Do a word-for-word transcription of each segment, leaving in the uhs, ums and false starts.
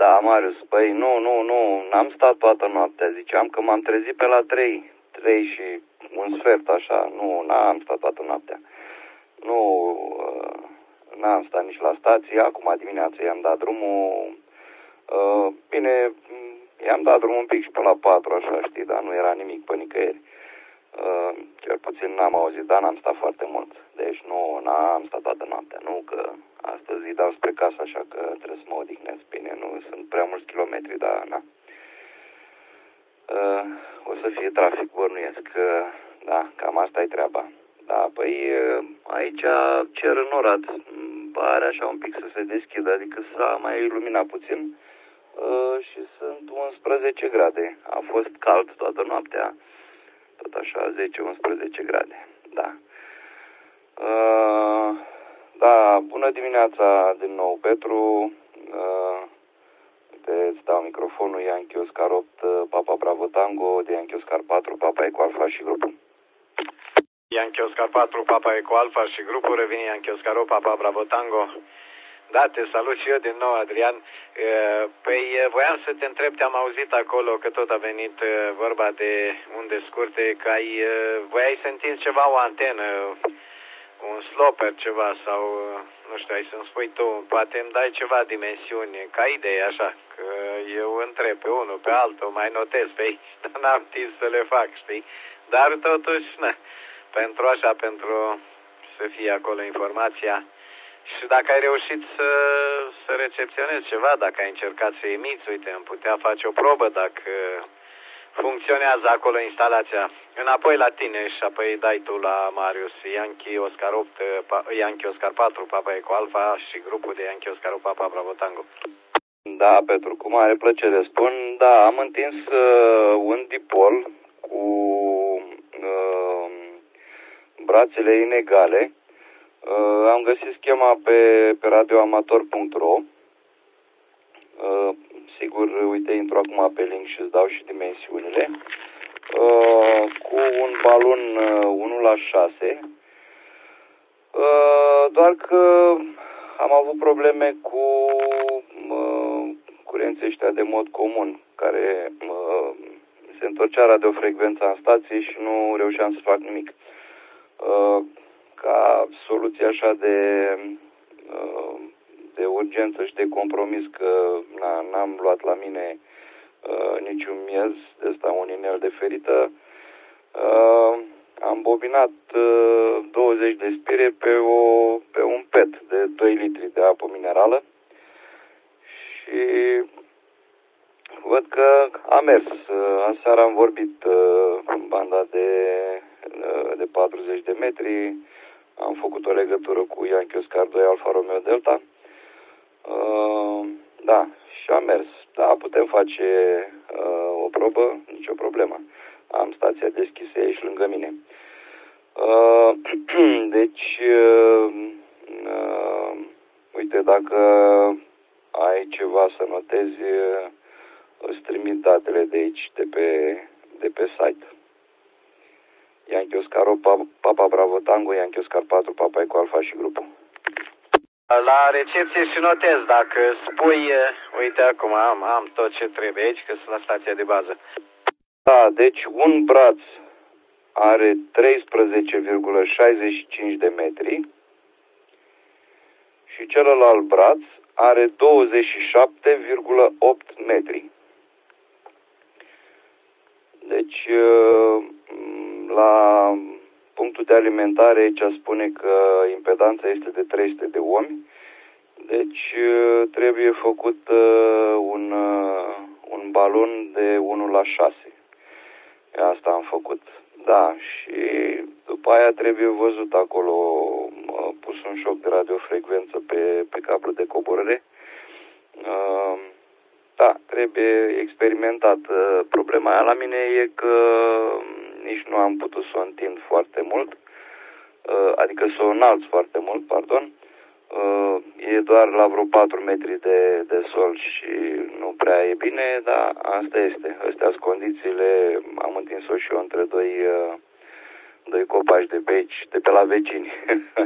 Da, Marius, păi nu, nu, nu, n-am stat toată noaptea, ziceam că m-am trezit pe la trei, trei și un sfert, așa, nu, n-am stat toată noaptea. Nu, n-am stat nici la stație, acum dimineața i-am dat drumul, bine, i-am dat drumul un pic și pe la patru, așa, știi, dar nu era nimic pe nicăieri. Cel puțin n-am auzit, dar n-am stat foarte mult, deci nu, n-am stat toată noaptea, nu, că astăzi îi dau spre casă, așa că trebuie să mă odihnesc bine, nu sunt prea mulți kilometri, dar na. Uh, o să fie trafic, bănuiesc, uh, da, cam asta e treaba. Da, păi uh, aici cer înorat, pare așa un pic să se deschidă, adică s-a mai iluminat puțin uh, și sunt unsprezece grade. A fost cald toată noaptea, tot așa zece unsprezece grade, da. Uh, Da, bună dimineața din nou, Petru. Uh, te îți dau microfonul, Yankee Oscar opt, Papa Bravo Tango, de Yankee Oscar patru, Papa Eco Alfa și grupul. Yankee Oscar patru, Papa Eco Alfa și grupul, revine Yankee Oscar opt, Papa Bravo Tango. Da, te salut și eu din nou, Adrian. Uh, păi, voiam să te întreb, te-am auzit acolo că tot a venit uh, vorba de unde scurte, că ai, uh, voiai să întinzi ceva, o antenă, un sloper ceva sau, nu știu, ai să-mi spui tu, poate îmi dai ceva dimensiuni, ca idee așa, că eu întreb pe unul, pe altul, mai notez pe aici, dar n-am timp să le fac, știi? Dar totuși, na, pentru așa, pentru să fie acolo informația. Și dacă ai reușit să, să recepționezi ceva, dacă ai încercat să emiți, uite, am putea face o probă dacă funcționează acolo instalația. Înapoi la tine și apoi dai tu la Marius, Yankee Oscar opt, Yankee Oscar patru, Papa Eco Alfa și grupul de Yankee Oscar opt, Papa Bravo Tango. Da, Petru, cu mare plăcere spun, da, am întins uh, un dipol cu uh, brațele inegale. Uh, am găsit schema pe, pe radioamator punct ro. Uh, sigur, uite, intru acum pe link și îți dau și dimensiunile. Uh, cu un balon uh, unu la șase. Uh, doar că am avut probleme cu uh, curenții ăștia de mod comun, care uh, se întorcea radiofrecvența în stație și nu reușeam să fac nimic. Uh, ca soluție așa de, uh, de urgență și de compromis, că n-am luat la mine uh, niciun miez de ăsta, un inel de ferită, uh, am bobinat uh, douăzeci de spire pe, o, pe un pet de doi litri de apă minerală și văd că a mers. Uh, aseară am vorbit uh, în banda de, uh, de patruzeci de metri, am făcut o legătură cu Yankee Oscar doi Alfa Romeo Delta. Uh, da, și a mers. Da, putem face uh, o probă, nicio problemă. Am stația deschisă aici lângă mine. Uh, deci, uh, uh, uite, dacă ai ceva să notezi, uh, îți trimit datele de aici, de pe, de pe site. Yankee Oscar opt, Papa Bravo Tango, Yankee Oscar patru, Papa Eco Alfa și grupul. La recepție și notez, dacă spui, uite acum am, am tot ce trebuie aici, că sunt la stația de bază. Da, deci un braț are treisprezece virgulă șaizeci și cinci de metri și celălalt braț are douăzeci și șapte virgulă opt metri. Deci, la punctul de alimentare aici spune că impedanța este de trei sute de ohmi, deci trebuie făcut un, un balon de unu la șase. Asta am făcut. Da, și după aia trebuie văzut acolo, pus un șoc de radiofrecvență pe, pe cablu de coborâre. Da, trebuie experimentat. Problema aia la mine e că nici nu am putut să o întind foarte mult, adică să o înalț foarte mult, pardon. E doar la vreo patru metri de, de sol și nu prea e bine, dar asta este. Astea sunt condițiile. Am întins-o și eu între doi, doi copaci de pe aici, de pe la vecini.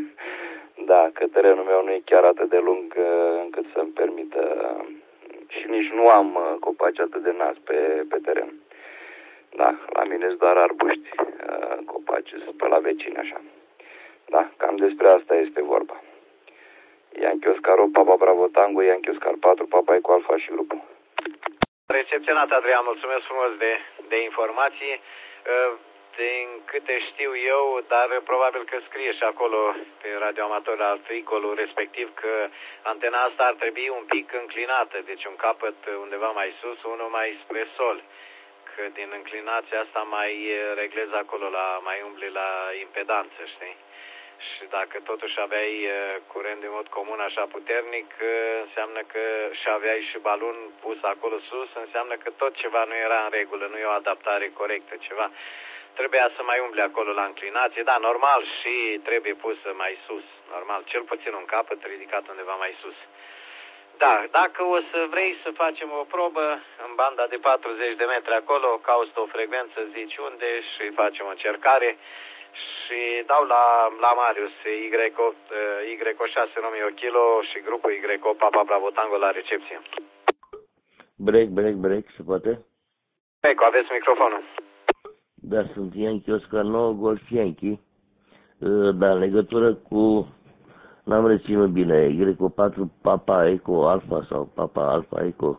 Da, că terenul meu nu e chiar atât de lung încât să-mi permită. Și nici nu am uh, copaci atât de nas pe, pe teren. Da, la mine sunt doar arbuști, uh, copaci, sunt pe la vecini, așa. Da, cam despre asta este vorba. Yankee Oscar opt, Papa Bravo Tango, Yankee Oscar patru, Papa Eco Alfa și grupul. Recepționat, Adrian, mulțumesc frumos de, de informații. Din câte știu eu, dar probabil că scrie și acolo pe radioamator articolul respectiv că antena asta ar trebui un pic înclinată, deci un capăt undeva mai sus, unul mai spre sol. Că din înclinația asta mai reglezi acolo, la, mai umbli la impedanță, știi? Și dacă totuși aveai curent de mod comun așa puternic, înseamnă că și aveai și balon pus acolo sus, înseamnă că tot ceva nu era în regulă, nu e o adaptare corectă, ceva. Trebuia să mai umble acolo la înclinație, da, normal, și trebuie pusă mai sus, normal, cel puțin un capăt ridicat undeva mai sus. Da, dacă o să vrei să facem o probă în banda de patruzeci de metri acolo, cauți o frecvență, zici unde și facem o încercare și dau la, la Marius Y opt, Y șase Romeo Kilo și grupul Y opt Papa Bravo Tango la recepție. Break, break, break, se poate? Break, aveți microfonul. Da, sunt Yankee Oscar nouă, Golf Yankee. Da, în legătură cu, n-am reținut bine, Y patru Papa Eco Alfa sau Papa Alfa Eco.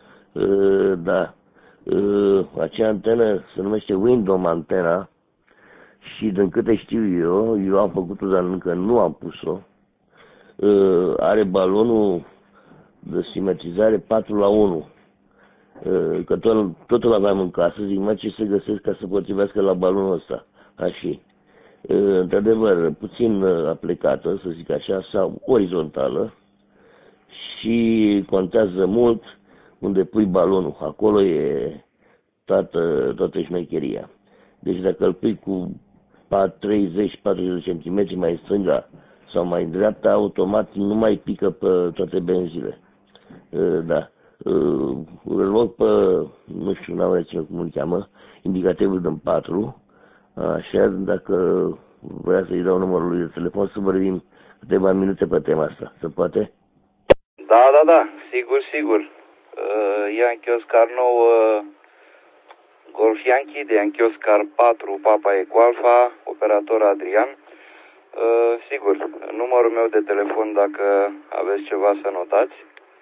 Da, acea antenă se numește Windom antena și din câte știu eu, eu am făcut-o, dar încă nu am pus-o. Are balonul de simetrizare patru la unu. Că tot, totul aveam în casă, zic, mă, ce să găsesc ca să potrivească la balonul ăsta, așa. Într-adevăr, puțin aplicată, să zic așa, sau orizontală și contează mult unde pui balonul, acolo e toată, toată șmecheria. Deci dacă îl pui cu treizeci patruzeci de centimetri mai în stânga sau mai în dreapta, automat nu mai pică pe toate benzile. Da. Îl rog pe, nu știu, n-am reținut cum îl cheamă, indicativul din patru, așa, dacă vrea să-i dau numărul lui de telefon să vorbim câteva minute pe tema asta, se poate? Da, da, da, sigur, sigur. Uh, Yankee Oscar nouă, Golf Yankee, de Yankee Oscar patru, Papa Eco Alfa, operator Adrian. Uh, sigur, numărul meu de telefon, dacă aveți ceva să notați.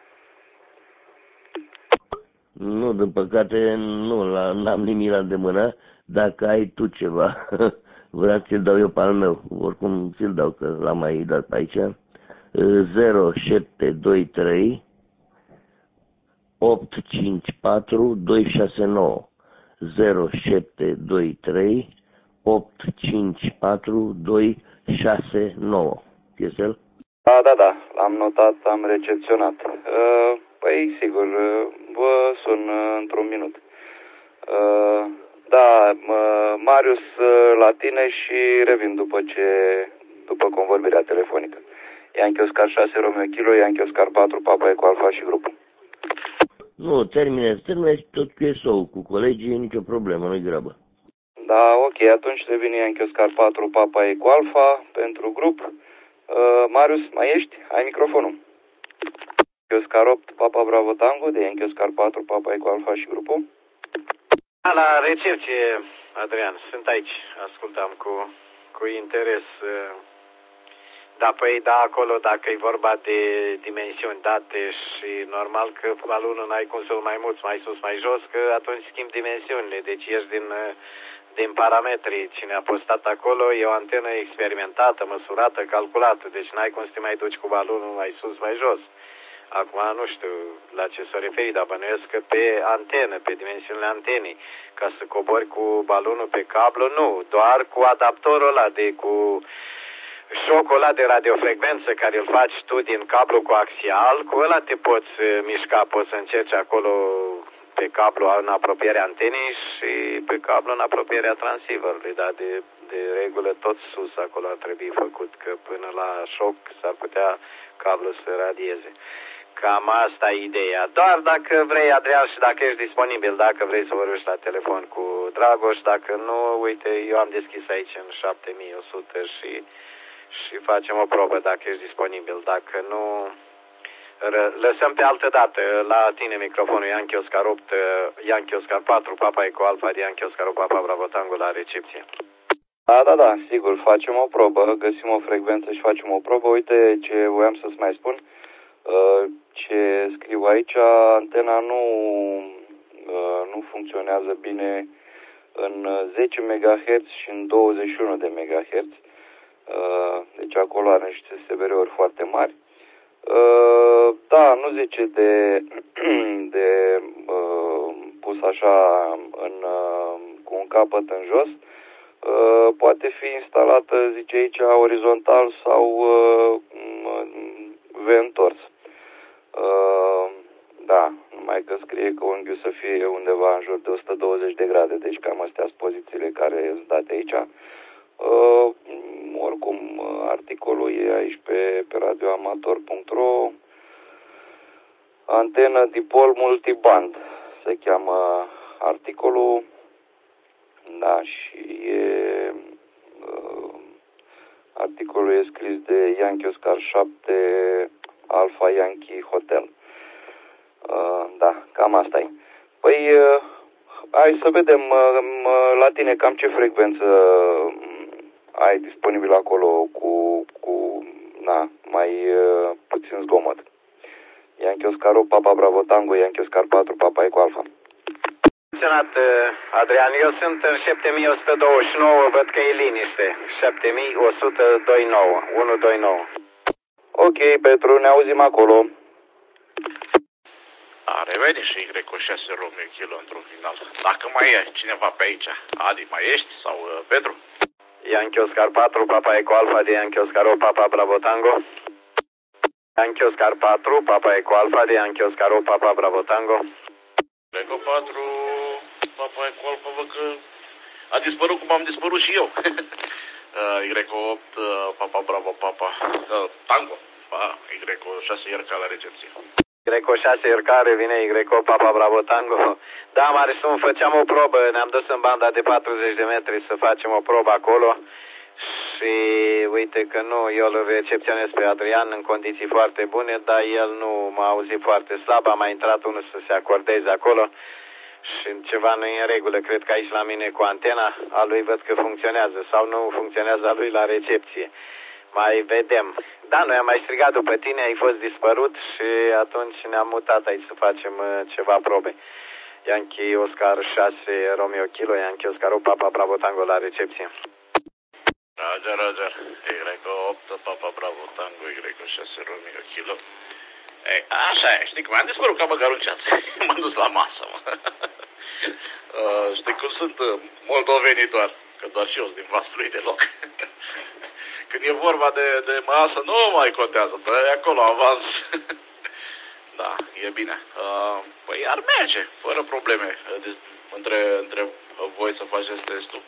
Nu, din păcate nu, n-am nimic la îndemână. Dacă ai tu ceva, vreau să-l dau eu pe al meu. Oricum ți-l dau, că l-am mai dat pe aici. zero șapte doi trei opt cinci patru doi șase nouă zero șapte doi trei opt cinci patru doi șase nouă. Este el? Da, da, da, l-am notat, am recepționat. Uh, păi, sigur, vă sun într-un minut. Uh, da, Marius, la tine și revin după ce, după convorbirea telefonică. Yankee Oscar șase Romeo Kilo, Yankee Oscar patru, Papa Eco Alfa și grupul. Nu, termine, termine tot cu S O, cu colegii, nicio problemă, nu-i grabă. Da, ok, atunci revine Yankee Oscar patru, Papa Eco Alfa pentru grup. Uh, Marius, mai ești? Ai microfonul. Yankee Oscar opt, Papa Bravo Tango, de Yankee Oscar patru, Papa Eco Alfa și grupul. La recepție, Adrian, sunt aici, ascultam cu, cu interes. Da, păi da, acolo dacă e vorba de dimensiuni date și normal că balonul n-ai cum să-l mai muți mai sus, mai jos, că atunci schimbi dimensiunile, deci ești din, din parametri. Cine a postat acolo e o antenă experimentată, măsurată, calculată, deci n-ai cum să te mai duci cu balonul mai sus, mai jos. Acum nu știu la ce s-o referi, dar bănuiesc că pe antenă, pe dimensiunile antenii, ca să cobori cu balonul pe cablu, nu, doar cu adaptorul ăla de cu șocul ăla de radiofrecvență care îl faci tu din cablu coaxial, cu ăla te poți mișca, poți să încerci acolo pe cablu în apropierea antenei și pe cablu în apropierea transceiverului, dar de, de regulă tot sus acolo ar trebui făcut, că până la șoc s-ar putea cablu să radieze. Cam asta e ideea. Doar dacă vrei, Adrian, și dacă ești disponibil, dacă vrei să vorbești la telefon cu Dragoș, dacă nu, uite, eu am deschis aici în șapte mii o sută și, și facem o probă dacă ești disponibil. Dacă nu, Lăsăm pe altă dată. La tine microfonul Yankee Oscar opt, Yankee Oscar patru, Papa Eco Alfa de Yankee Oscar opt, Papa Bravo Tango la recepție. Da, da, da, sigur, facem o probă, găsim o frecvență și facem o probă. Uite ce voiam să-ți mai spun. Ce scriu aici, antena nu, nu funcționează bine în zece megahertz și în douăzeci și unu de megahertz. Deci acolo are niște S B R-uri foarte mari. Da, nu zice de, de pus așa în, cu un capăt în jos. Poate fi instalată, zice aici, orizontal sau V-întors. Da, numai că scrie că unghiul să fie undeva în jur de o sută douăzeci de grade, deci cam astea sunt pozițiile care sunt date aici. Uh, oricum, articolul e aici pe, pe radioamator punct ro. Antenă dipol multiband se cheamă articolul. Da, și e, uh, articolul e scris de Yankee Oscar șapte Alpha Yankee Hotel. Uh, da, cam asta e. Păi, uh, hai să vedem uh, la tine cam ce frecvență ai disponibil acolo cu, cu na, mai uh, puțin zgomot. Yankee Oscar opt, Papa Bravo Tango, Yankee Oscar patru, Papa Eco Alfa. Adrian, eu sunt în șapte mii o sută douăzeci și nouă, văd că e liniște. șapte mii o sută douăzeci și nouă, unu doi nouă. Ok, Petru, ne auzim acolo. A revenit și Y cu șase Romeo Kilo într-un final. Dacă mai e cineva pe aici, Adi, mai ești? Sau uh, Petru? Yankee Oscar patru, Papa Eco Alfa de Yankee Oscar opt, Papa Bravo Tango. Yankee Oscar patru, Papa Eco Alfa de Yankee Oscar opt, Papa Bravo Tango. Eco patru, Papa Eco Alfa, văd că a dispărut cum am dispărut și eu. uh, Y opt, uh, Papa Bravo, Papa uh, Tango. Ah, Y șase iar ca la recepție. Y șase iercare, vine Y opt, Papa Bravo Tango. Da, mare sun, făceam o probă, ne-am dus în banda de patruzeci de metri să facem o probă acolo. Și uite că nu, eu îl recepționez pe Adrian în condiții foarte bune, dar el nu m-a auzit foarte slab, a mai intrat unul să se acordeze acolo și ceva nu e în regulă, cred că aici la mine cu antena, a lui văd că funcționează sau nu funcționează a lui la recepție. Mai vedem. Da, noi am mai strigat după tine, ai fost dispărut și atunci ne-am mutat aici să facem uh, ceva probe. Yankee Oscar șase Romeo Kilo, Yankee Oscar opt, Papa Bravo Tango la recepție. Roger, Roger. Y opt, Papa Bravo Tango, Y șase Romeo Kilo. Ei, așa e, știi că mi-am dispărut ca măcar un ceas. M-am dus la masă, mă. uh, știi cum sunt uh, moldovenii doar, că doar și eu sunt din Vaslui deloc. Când e vorba de, de masă, nu mai contează, dă acolo avans. Da, e bine. Uh, păi ar merge, fără probleme, de, între, între voi să faceți testul.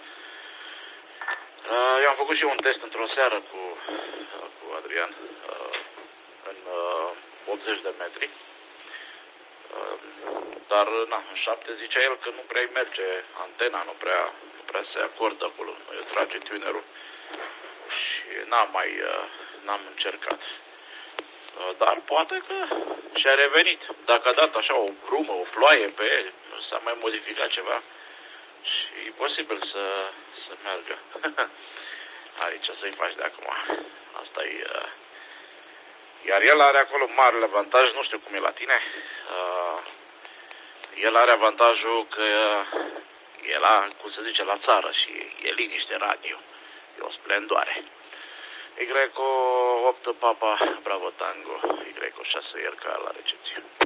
Uh, eu am făcut și un test într-o seară cu, uh, cu Adrian, uh, în uh, optzeci de metri. Uh, dar, na, în șapte zicea el că nu prea merge antena, nu prea, nu prea se acordă acolo, nu îi trage tunerul. Și n-am mai, uh, n-am încercat. Uh, dar poate că și-a revenit. Dacă a dat așa o brumă, o ploaie pe el, s-a mai modificat ceva. Și e posibil să, să meargă. Aici să-i faci de acum. Asta e... Uh... Iar el are acolo marele avantaj, nu știu cum e la tine. Uh... El are avantajul că e la, cum se zice, la țară și e liniște radio. E o splendoare. Y opt Papa Bravo Tango, Y șase iar ca la recepție.